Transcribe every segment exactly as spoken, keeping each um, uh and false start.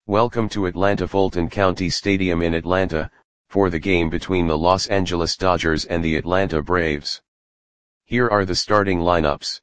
Welcome to Atlanta Fulton County Stadium in Atlanta, for the game between the Los Angeles Dodgers and the Atlanta Braves. Here are the starting lineups.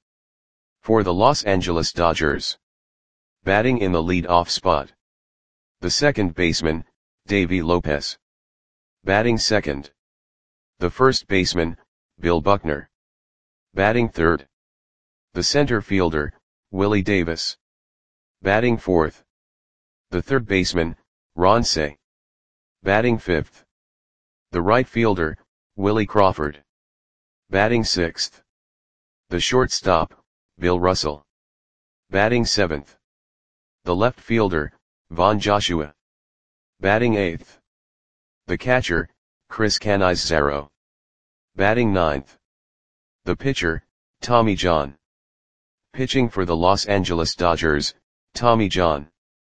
For the Los Angeles Dodgers. Batting in the lead-off spot. The second baseman, Davy Lopez. Batting second. The first baseman, Bill Buckner. Batting third. The center fielder, Willie Davis. Batting fourth. The third baseman, Ron Cey. Batting fifth. The right fielder, Willie Crawford. Batting sixth. The shortstop, Bill Russell. Batting seventh. The left fielder, Von Joshua. Batting eighth. The catcher, Chris Cannizzaro. Batting ninth. The pitcher, Tommy John. Pitching for the Los Angeles Dodgers, Tommy John.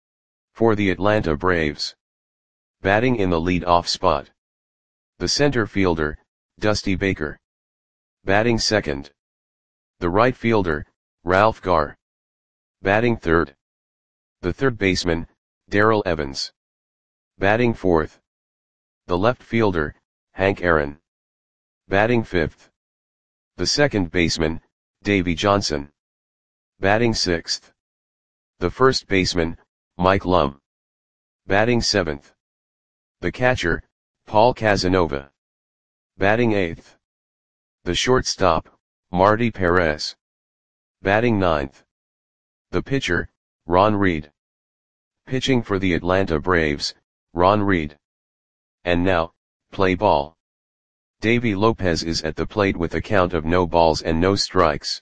For the Atlanta Braves. Batting in the lead-off spot. The center fielder, Dusty Baker. Batting second. The right fielder, Ralph Garr. Batting third. The third baseman, Darrell Evans. Batting fourth. The left fielder, Hank Aaron. Batting fifth. The second baseman, Davey Johnson. Batting sixth. The first baseman, Mike Lum. Batting seventh. The catcher, Paul Casanova. Batting eighth. The shortstop, Marty Perez. Batting ninth. The pitcher, Ron Reed. Pitching for the Atlanta Braves, Ron Reed. And now, play ball. Davy Lopez is at the plate with a count of no balls and no strikes.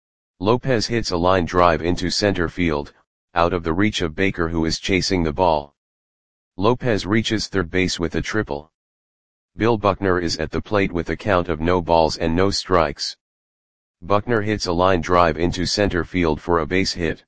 Lopez hits a line drive into center field, out of the reach of Baker, who is chasing the ball. Lopez reaches third base with a triple. Bill Buckner is at the plate with a count of no balls and no strikes. Buckner hits a line drive into center field for a base hit.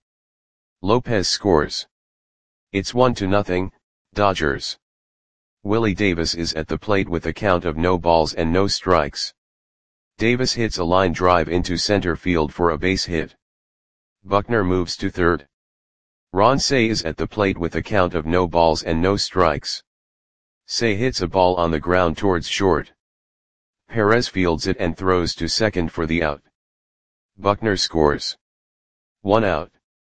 Lopez scores. It's one to nothing, Dodgers. Willie Davis is at the plate with a count of no balls and no strikes. Davis hits a line drive into center field for a base hit. Buckner moves to third. Ron Cey is at the plate with a count of no balls and no strikes. Cey hits a ball on the ground towards short. Perez fields it and throws to second for the out. Buckner scores. One out.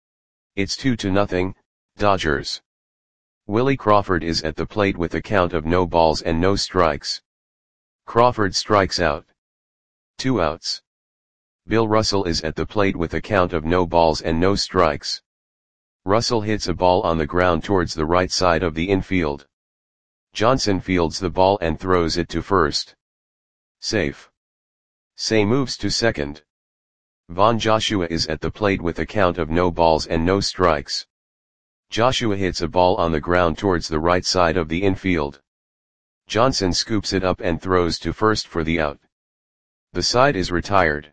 It's two to nothing, Dodgers. Willie Crawford is at the plate with a count of no balls and no strikes. Crawford strikes out. Two outs. Bill Russell is at the plate with a count of no balls and no strikes. Russell hits a ball on the ground towards the right side of the infield. Johnson fields the ball and throws it to first. Safe. Cey moves to second. Von Joshua is at the plate with a count of no balls and no strikes. Joshua hits a ball on the ground towards the right side of the infield. Johnson scoops it up and throws to first for the out. The side is retired.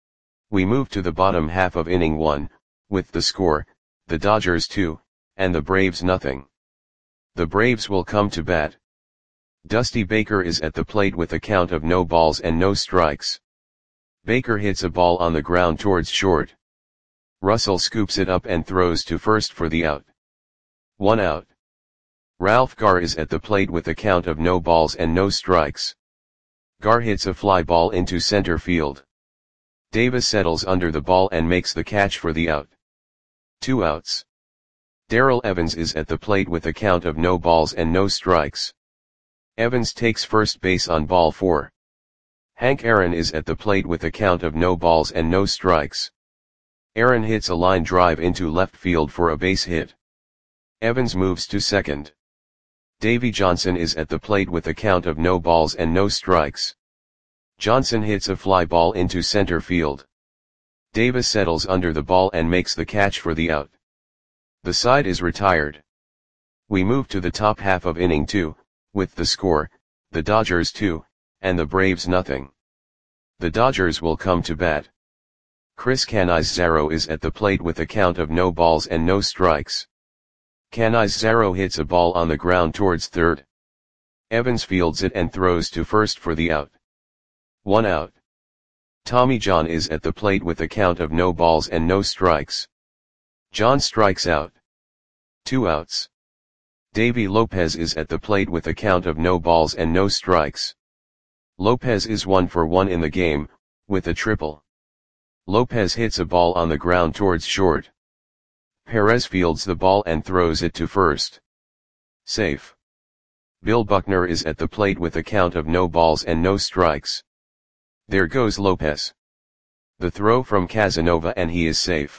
We move to the bottom half of inning one, with the score, the Dodgers two, and the Braves nothing. The Braves will come to bat. Dusty Baker is at the plate with a count of no balls and no strikes. Baker hits a ball on the ground towards short. Russell scoops it up and throws to first for the out. One out. Ralph Garr is at the plate with a count of no balls and no strikes. Garr hits a fly ball into center field. Davis settles under the ball and makes the catch for the out. Two outs. Darrell Evans is at the plate with a count of no balls and no strikes. Evans takes first base on ball four. Hank Aaron is at the plate with a count of no balls and no strikes. Aaron hits a line drive into left field for a base hit. Evans moves to second. Davey Johnson is at the plate with a count of no balls and no strikes. Johnson hits a fly ball into center field. Davis settles under the ball and makes the catch for the out. The side is retired. We move to the top half of inning two, with the score, the Dodgers two, and the Braves nothing. The Dodgers will come to bat. Chris Cannizzaro is at the plate with a count of no balls and no strikes. Cannizzaro hits a ball on the ground towards third. Evans fields it and throws to first for the out. One out. Tommy John is at the plate with a count of no balls and no strikes. John strikes out. Two outs. Davy Lopez is at the plate with a count of no balls and no strikes. Lopez is one for one in the game, with a triple. Lopez hits a ball on the ground towards short. Perez fields the ball and throws it to first. Safe. Bill Buckner is at the plate with a count of no balls and no strikes. There goes Lopez. The throw from Casanova and he is safe.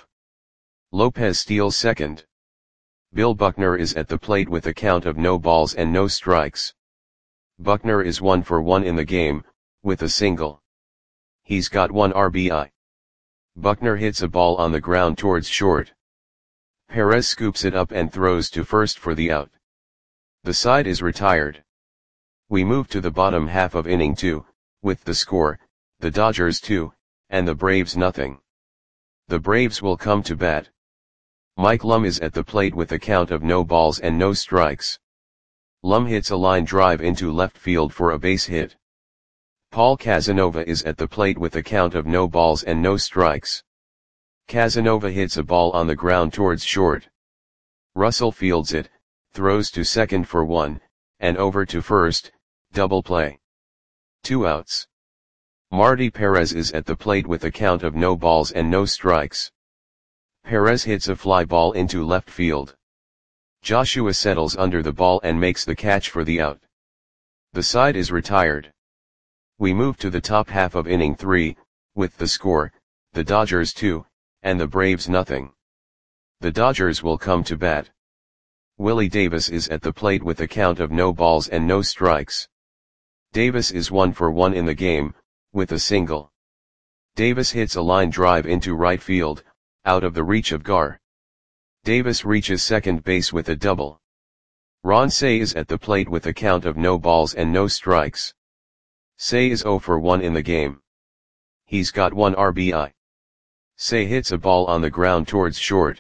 Lopez steals second. Bill Buckner is at the plate with a count of no balls and no strikes. Buckner is one for one in the game, with a single. He's got one R B I. Buckner hits a ball on the ground towards short. Perez scoops it up and throws to first for the out. The side is retired. We move to the bottom half of inning two, with the score, the Dodgers two, and the Braves nothing. The Braves will come to bat. Mike Lum is at the plate with a count of no balls and no strikes. Lum hits a line drive into left field for a base hit. Paul Casanova is at the plate with a count of no balls and no strikes. Casanova hits a ball on the ground towards short. Russell fields it, throws to second for one, and over to first, double play. Two outs. Marty Perez is at the plate with a count of no balls and no strikes. Perez hits a fly ball into left field. Joshua settles under the ball and makes the catch for the out. The side is retired. We move to the top half of inning three, with the score, the Dodgers two, and the Braves nothing. The Dodgers will come to bat. Willie Davis is at the plate with a count of no balls and no strikes. Davis is one for one in the game, with a single. Davis hits a line drive into right field, out of the reach of Gar. Davis reaches second base with a double. Ron Cey is at the plate with a count of no balls and no strikes. Cey is zero for one in the game. He's got one R B I. Cey hits a ball on the ground towards short.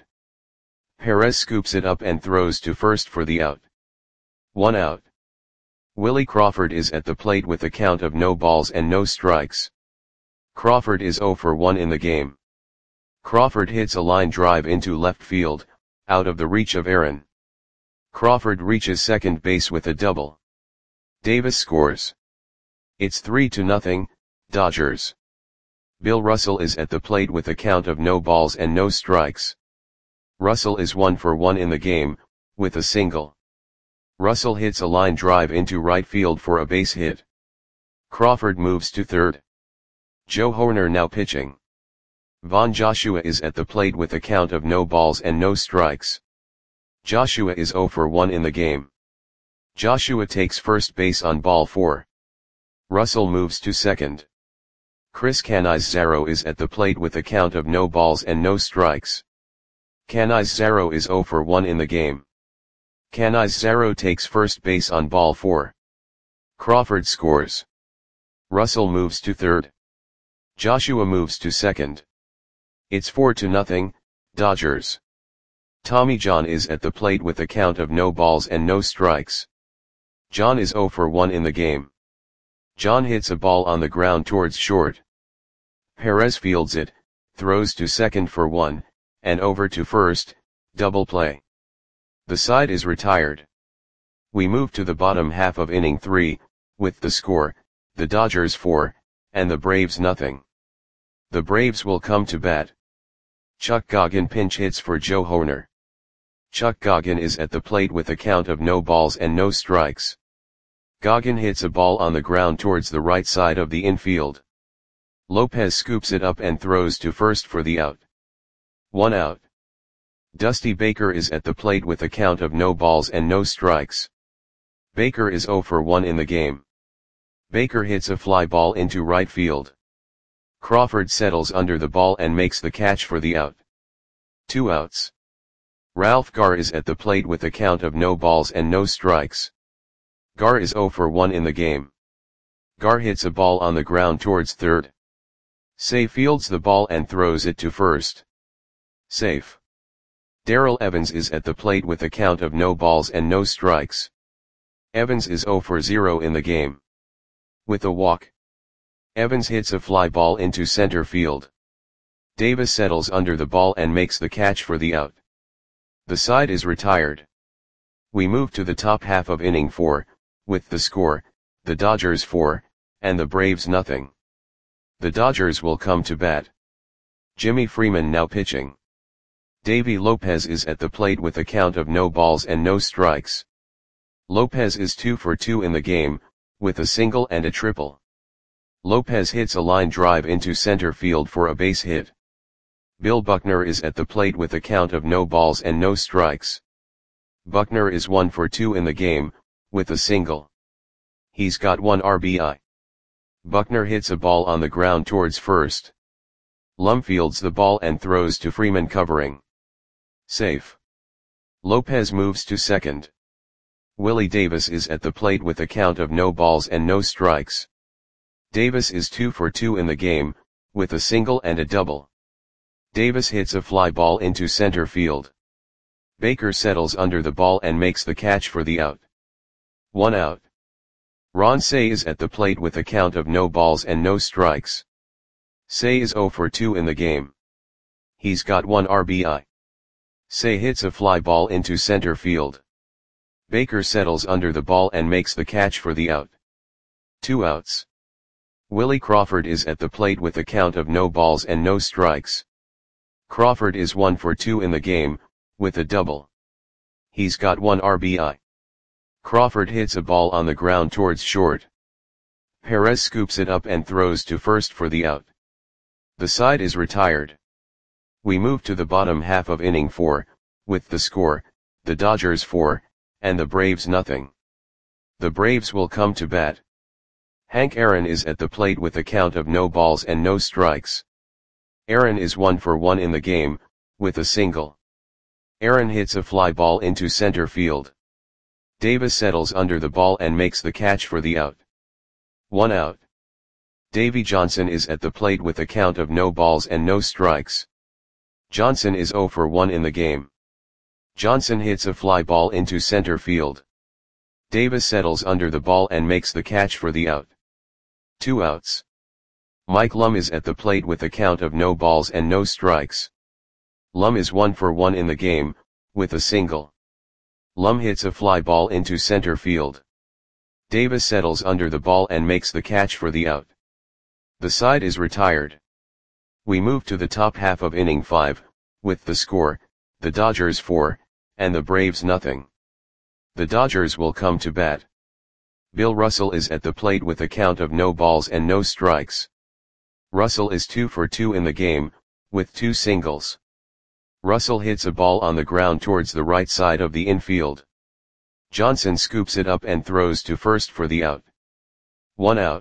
Perez scoops it up and throws to first for the out. One out. Willie Crawford is at the plate with a count of no balls and no strikes. Crawford is zero for one in the game. Crawford hits a line drive into left field, out of the reach of Aaron. Crawford reaches second base with a double. Davis scores. It's three to nothing, Dodgers. Bill Russell is at the plate with a count of no balls and no strikes. Russell is one for one in the game, with a single. Russell hits a line drive into right field for a base hit. Crawford moves to third. Joe Hoerner now pitching. Von Joshua is at the plate with a count of no balls and no strikes. Joshua is zero for one in the game. Joshua takes first base on ball four. Russell moves to second. Chris Canizaro is at the plate with a count of no balls and no strikes. Canizaro is zero for one in the game. Canizaro takes first base on ball four. Crawford scores. Russell moves to third. Joshua moves to second. It's four to nothing, Dodgers. Tommy John is at the plate with a count of no balls and no strikes. John is zero for one in the game. John hits a ball on the ground towards short. Perez fields it, throws to second for one, and over to first, double play. The side is retired. We move to the bottom half of inning three, with the score, the Dodgers four, and the Braves nothing. The Braves will come to bat. Chuck Goggin pinch hits for Joe Hoerner. Chuck Goggin is at the plate with a count of no balls and no strikes. Goggin hits a ball on the ground towards the right side of the infield. Lopez scoops it up and throws to first for the out. One out. Dusty Baker is at the plate with a count of no balls and no strikes. Baker is zero for one in the game. Baker hits a fly ball into right field. Crawford settles under the ball and makes the catch for the out. Two outs. Ralph Gar is at the plate with a count of no balls and no strikes. Gar is zero for one in the game. Gar hits a ball on the ground towards third. Cey fields the ball and throws it to first. Safe. Darrell Evans is at the plate with a count of no balls and no strikes. Evans is zero for zero in the game. With a walk. Evans hits a fly ball into center field. Davis settles under the ball and makes the catch for the out. The side is retired. We move to the top half of inning four, with the score, the Dodgers four, and the Braves nothing. The Dodgers will come to bat. Jimmy Freeman now pitching. Davy Lopez is at the plate with a count of no balls and no strikes. Lopez is two for two in the game, with a single and a triple. Lopez hits a line drive into center field for a base hit. Bill Buckner is at the plate with a count of no balls and no strikes. Buckner is one for two in the game, with a single. He's got one R B I. Buckner hits a ball on the ground towards first. Lum fields the ball and throws to Freeman covering. Safe. Lopez moves to second. Willie Davis is at the plate with a count of no balls and no strikes. Davis is two for two in the game, with a single and a double. Davis hits a fly ball into center field. Baker settles under the ball and makes the catch for the out. One out. Ron Cey is at the plate with a count of no balls and no strikes. Cey is zero for two in the game. He's got one R B I. Cey hits a fly ball into center field. Baker settles under the ball and makes the catch for the out. Two outs. Willie Crawford is at the plate with a count of no balls and no strikes. Crawford is one for two in the game, with a double. He's got one R B I. Crawford hits a ball on the ground towards short. Perez scoops it up and throws to first for the out. The side is retired. We move to the bottom half of inning four, with the score, the Dodgers four, and the Braves nothing. The Braves will come to bat. Hank Aaron is at the plate with a count of no balls and no strikes. Aaron is one for one in the game, with a single. Aaron hits a fly ball into center field. Davis settles under the ball and makes the catch for the out. One out. Davy Johnson is at the plate with a count of no balls and no strikes. Johnson is zero for one in the game. Johnson hits a fly ball into center field. Davis settles under the ball and makes the catch for the out. Two outs. Mike Lum is at the plate with a count of no balls and no strikes. Lum is one for one in the game, with a single. Lum hits a fly ball into center field. Davis settles under the ball and makes the catch for the out. The side is retired. We move to the top half of inning five, with the score, the Dodgers four, and the Braves nothing. The Dodgers will come to bat. Bill Russell is at the plate with a count of no balls and no strikes. Russell is two for two in the game, with two singles. Russell hits a ball on the ground towards the right side of the infield. Johnson scoops it up and throws to first for the out. One out.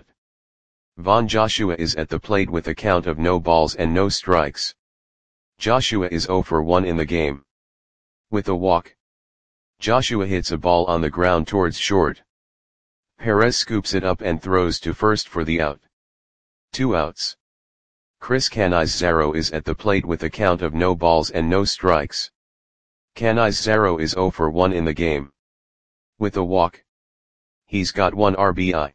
Von Joshua is at the plate with a count of no balls and no strikes. Joshua is zero for one in the game. With a walk. Joshua hits a ball on the ground towards short. Perez scoops it up and throws to first for the out. Two outs. Chris Canizaro is at the plate with a count of no balls and no strikes. Canizaro is zero for one in the game. With a walk. He's got one R B I.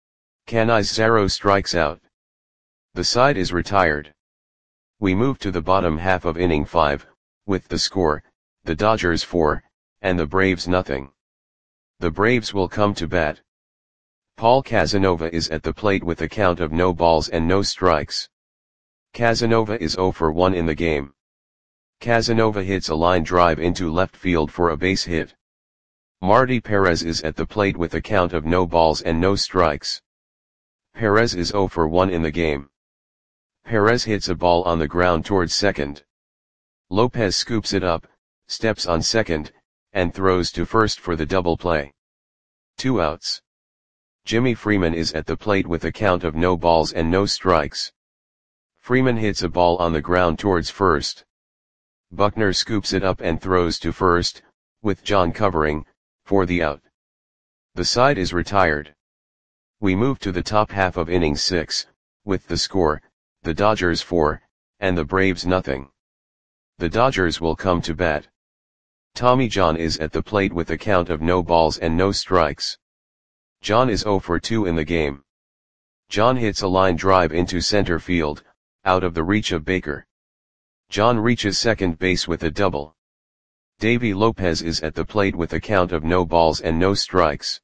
Canizaro strikes out. The side is retired. We move to the bottom half of inning five, with the score, the Dodgers four, and the Braves nothing. The Braves will come to bat. Paul Casanova is at the plate with a count of no balls and no strikes. Casanova is zero for one in the game. Casanova hits a line drive into left field for a base hit. Marty Perez is at the plate with a count of no balls and no strikes. Perez is zero for one in the game. Perez hits a ball on the ground towards second. Lopez scoops it up, steps on second, and throws to first for the double play. Two outs. Jimmy Freeman is at the plate with a count of no balls and no strikes. Freeman hits a ball on the ground towards first. Buckner scoops it up and throws to first, with John covering, for the out. The side is retired. We move to the top half of inning six, with the score, the Dodgers four, and the Braves nothing. The Dodgers will come to bat. Tommy John is at the plate with a count of no balls and no strikes. John is zero for two in the game. John hits a line drive into center field, out of the reach of Baker. John reaches second base with a double. Davy Lopez is at the plate with a count of no balls and no strikes.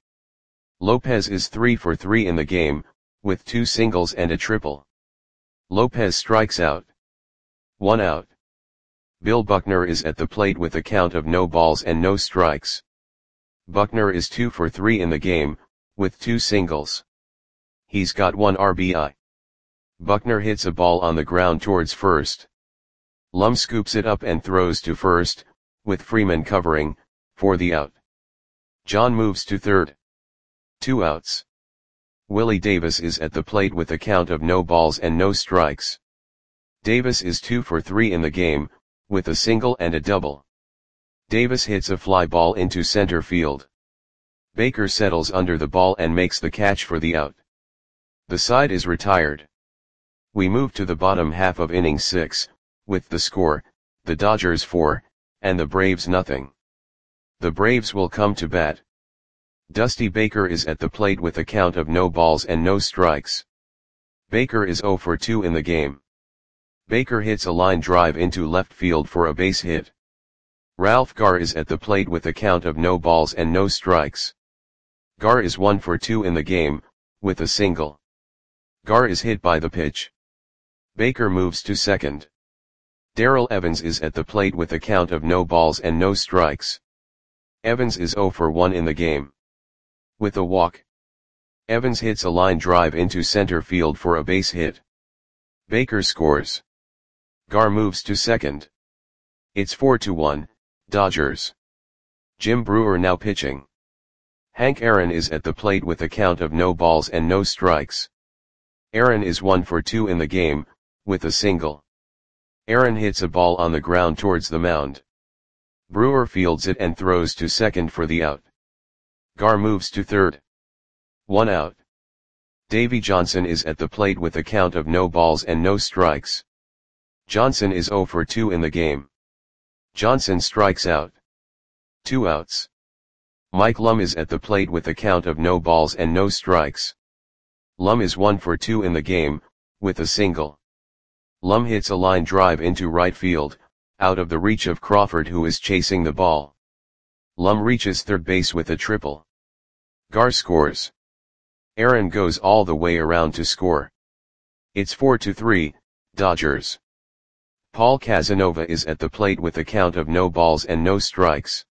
Lopez is three for three in the game, with two singles and a triple. Lopez strikes out. One out. Bill Buckner is at the plate with a count of no balls and no strikes. Buckner is two for three in the game, with two singles. He's got one R B I. Buckner hits a ball on the ground towards first. Lum scoops it up and throws to first, with Freeman covering, for the out. John moves to third. Two outs. Willie Davis is at the plate with a count of no balls and no strikes. Davis is two for three in the game, with a single and a double. Davis hits a fly ball into center field. Baker settles under the ball and makes the catch for the out. The side is retired. We move to the bottom half of inning six, with the score, the Dodgers four, and the Braves nothing. The Braves will come to bat. Dusty Baker is at the plate with a count of no balls and no strikes. Baker is zero for two in the game. Baker hits a line drive into left field for a base hit. Ralph Garr is at the plate with a count of no balls and no strikes. Garr is one for two in the game, with a single. Garr is hit by the pitch. Baker moves to second. Darrell Evans is at the plate with a count of no balls and no strikes. Evans is zero for one in the game. With a walk. Evans hits a line drive into center field for a base hit. Baker scores. Garr moves to second. It's four to one, Dodgers. Jim Brewer now pitching. Hank Aaron is at the plate with a count of no balls and no strikes. Aaron is one for two in the game, with a single. Aaron hits a ball on the ground towards the mound. Brewer fields it and throws to second for the out. Garr moves to third. One out. Davy Johnson is at the plate with a count of no balls and no strikes. Johnson is zero for two in the game. Johnson strikes out. Two outs. Mike Lum is at the plate with a count of no balls and no strikes. Lum is one for two in the game, with a single. Lum hits a line drive into right field, out of the reach of Crawford who is chasing the ball. Lum reaches third base with a triple. Garr scores. Aaron goes all the way around to score. It's four to three, Dodgers. Paul Casanova is at the plate with a count of no balls and no strikes.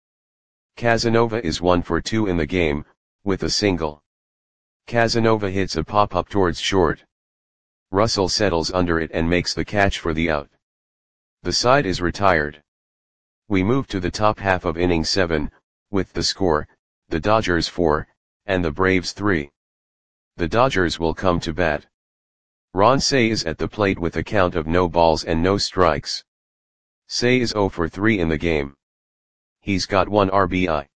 Casanova is one for two in the game, with a single. Casanova hits a pop-up towards short. Russell settles under it and makes the catch for the out. The side is retired. We move to the top half of inning seven, with the score, the Dodgers four, and the Braves three. The Dodgers will come to bat. Ron Cey is at the plate with a count of no balls and no strikes. Cey is zero for three in the game. He's got one R B I.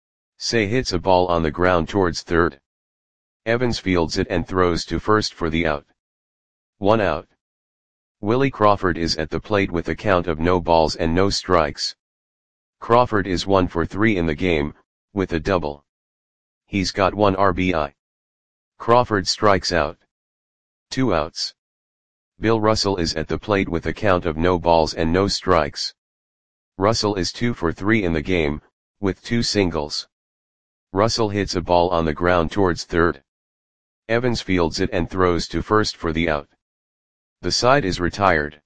Cey hits a ball on the ground towards third. Evans fields it and throws to first for the out. One out. Willie Crawford is at the plate with a count of no balls and no strikes. Crawford is one for three in the game, with a double. He's got one R B I. Crawford strikes out. Two outs. Bill Russell is at the plate with a count of no balls and no strikes. Russell is two for three in the game, with two singles. Russell hits a ball on the ground towards third. Evans fields it and throws to first for the out. The side is retired.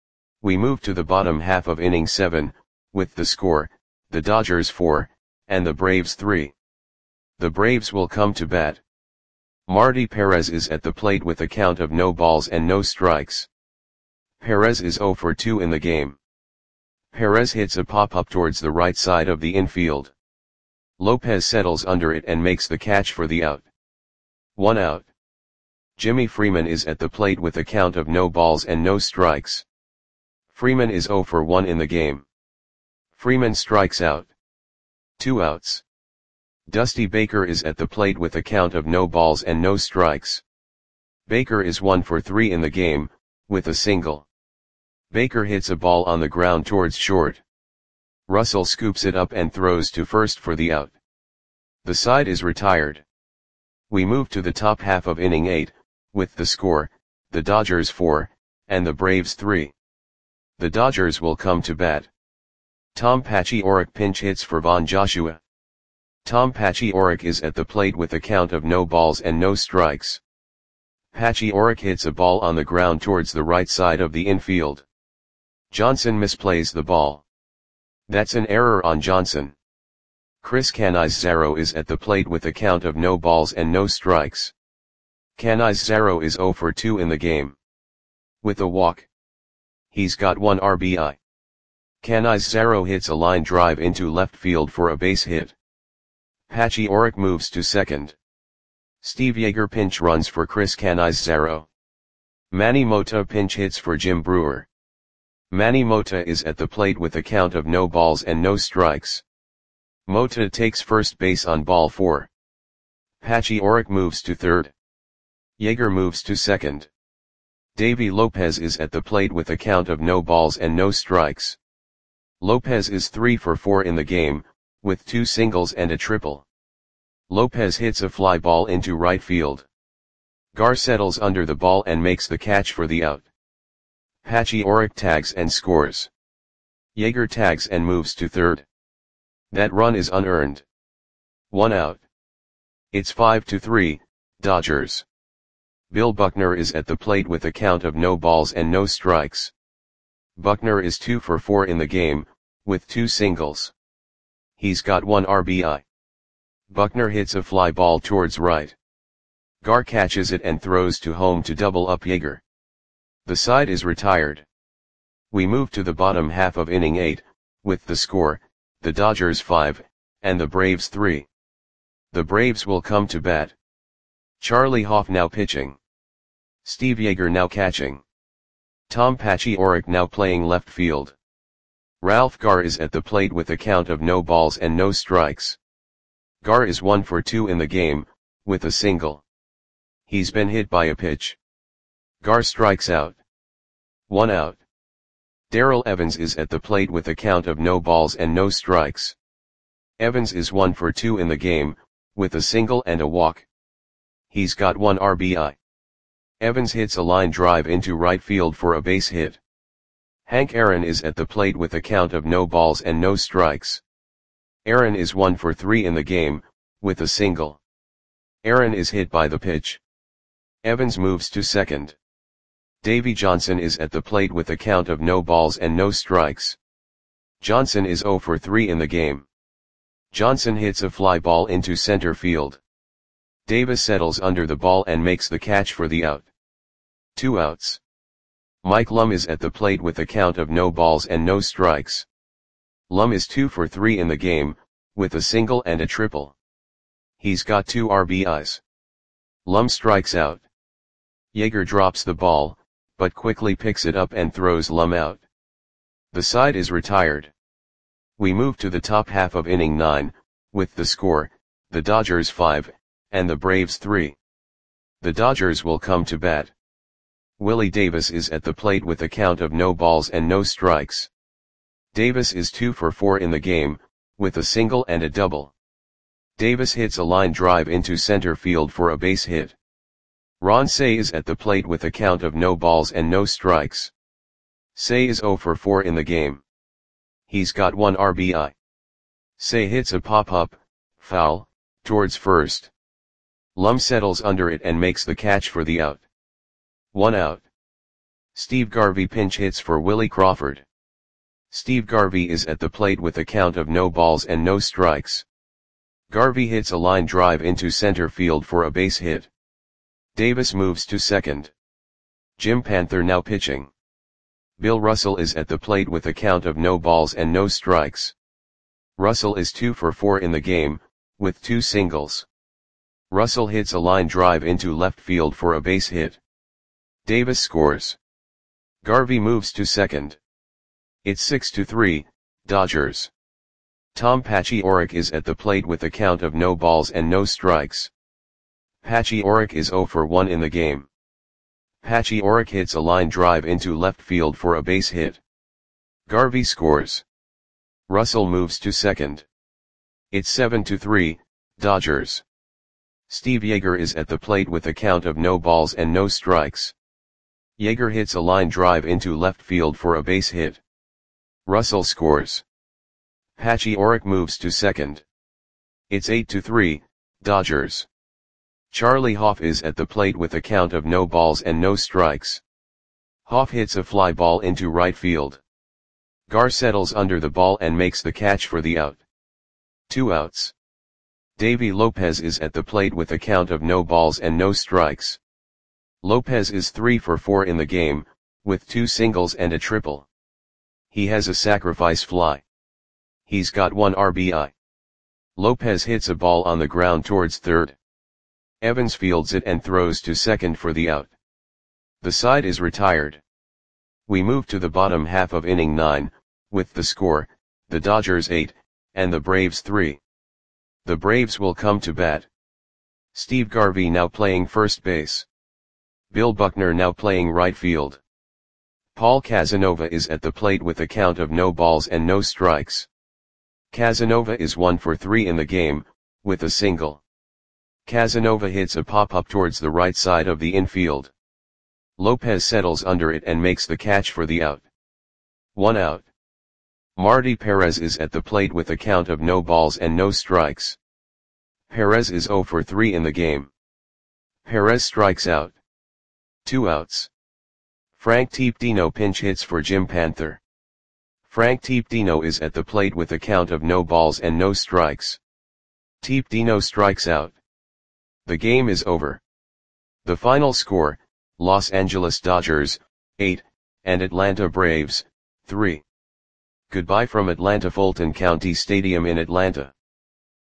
We move to the bottom half of inning seven, with the score, the Dodgers four, and the Braves three. The Braves will come to bat. Marty Perez is at the plate with a count of no balls and no strikes. Perez is zero for two in the game. Perez hits a pop-up towards the right side of the infield. Lopez settles under it and makes the catch for the out. One out. Jimmy Freeman is at the plate with a count of no balls and no strikes. Freeman is zero for one in the game. Freeman strikes out. Two outs. Dusty Baker is at the plate with a count of no balls and no strikes. Baker is one for three in the game, with a single. Baker hits a ball on the ground towards short. Russell scoops it up and throws to first for the out. The side is retired. We move to the top half of inning eight, with the score, the Dodgers four, and the Braves three. The Dodgers will come to bat. Tom Paciorek pinch hits for Von Joshua. Tom Paciorek is at the plate with a count of no balls and no strikes. Paciorek hits a ball on the ground towards the right side of the infield. Johnson misplays the ball. That's an error on Johnson. Chris Canizaro is at the plate with a count of no balls and no strikes. Canizaro is zero for two in the game. With a walk. He's got one R B I. Canizaro hits a line drive into left field for a base hit. Paciorek moves to second. Steve Yeager pinch runs for Chris Canizaro. Manny Mota pinch hits for Jim Brewer. Manny Mota is at the plate with a count of no balls and no strikes. Mota takes first base on ball four. Paciorek moves to third. Yeager moves to second. Davy Lopez is at the plate with a count of no balls and no strikes. Lopez is three for four in the game, with two singles and a triple. Lopez hits a fly ball into right field. Gar settles under the ball and makes the catch for the out. Paciorek tags and scores. Yeager tags and moves to third. That run is unearned. One out. It's five to three, Dodgers. Bill Buckner is at the plate with a count of no balls and no strikes. Buckner is two for four in the game, with two singles. He's got one R B I. Buckner hits a fly ball towards right. Gar catches it and throws to home to double up Yeager. The side is retired. We move to the bottom half of inning eight, with the score, the Dodgers five, and the Braves three. The Braves will come to bat. Charlie Hoff now pitching. Steve Yeager now catching. Tom Paciorek now playing left field. Ralph Gar is at the plate with a count of no balls and no strikes. Gar is one for two in the game, with a single. He's been hit by a pitch. Gar strikes out. One out. Darrell Evans is at the plate with a count of no balls and no strikes. Evans is one for two in the game, with a single and a walk. He's got one R B I. Evans hits a line drive into right field for a base hit. Hank Aaron is at the plate with a count of no balls and no strikes. Aaron is one for three in the game, with a single. Aaron is hit by the pitch. Evans moves to second. Davy Johnson is at the plate with a count of no balls and no strikes. Johnson is zero for three in the game. Johnson hits a fly ball into center field. Davis settles under the ball and makes the catch for the out. Two outs. Mike Lum is at the plate with a count of no balls and no strikes. Lum is two for three in the game, with a single and a triple. He's got two R B Is. Lum strikes out. Yeager drops the ball, but quickly picks it up and throws Lum out. The side is retired. We move to the top half of inning nine, with the score, the Dodgers five, and the Braves three. The Dodgers will come to bat. Willie Davis is at the plate with a count of no balls and no strikes. Davis is two for four in the game, with a single and a double. Davis hits a line drive into center field for a base hit. Ron Cey is at the plate with a count of no balls and no strikes. Cey is zero for four in the game. He's got one R B I. Cey hits a pop-up, foul, towards first. Lum settles under it and makes the catch for the out. One out. Steve Garvey pinch hits for Willie Crawford. Steve Garvey is at the plate with a count of no balls and no strikes. Garvey hits a line drive into center field for a base hit. Davis moves to second. Jim Panther now pitching. Bill Russell is at the plate with a count of no balls and no strikes. Russell is two for four in the game, with two singles. Russell hits a line drive into left field for a base hit. Davis scores. Garvey moves to second. It's six to three, Dodgers. Tom Paciorek is at the plate with a count of no balls and no strikes. Paciorek is zero for one in the game. Paciorek hits a line drive into left field for a base hit. Garvey scores. Russell moves to second. It's seven to three, Dodgers. Steve Yeager is at the plate with a count of no balls and no strikes. Yeager hits a line drive into left field for a base hit. Russell scores. Patchy Oric moves to second. It's eight to three, Dodgers. Charlie Hoff is at the plate with a count of no balls and no strikes. Hoff hits a fly ball into right field. Gar settles under the ball and makes the catch for the out. Two outs. Davy Lopez is at the plate with a count of no balls and no strikes. Lopez is three for four in the game, with two singles and a triple. He has a sacrifice fly. He's got one R B I. Lopez hits a ball on the ground towards third. Evans fields it and throws to second for the out. The side is retired. We move to the bottom half of inning nine, with the score, the Dodgers eight, and the Braves three. The Braves will come to bat. Steve Garvey now playing first base. Bill Buckner now playing right field. Paul Casanova is at the plate with a count of no balls and no strikes. Casanova is one for three in the game, with a single. Casanova hits a pop-up towards the right side of the infield. Lopez settles under it and makes the catch for the out. One out. Marty Perez is at the plate with a count of no balls and no strikes. Perez is zero for three in the game. Perez strikes out. Two outs. Frank Teepdino pinch hits for Jim Panther. Frank Teepdino is at the plate with a count of no balls and no strikes. Teepdino strikes out. The game is over. The final score, Los Angeles Dodgers, eight, and Atlanta Braves, three. Goodbye from Atlanta Fulton County Stadium in Atlanta.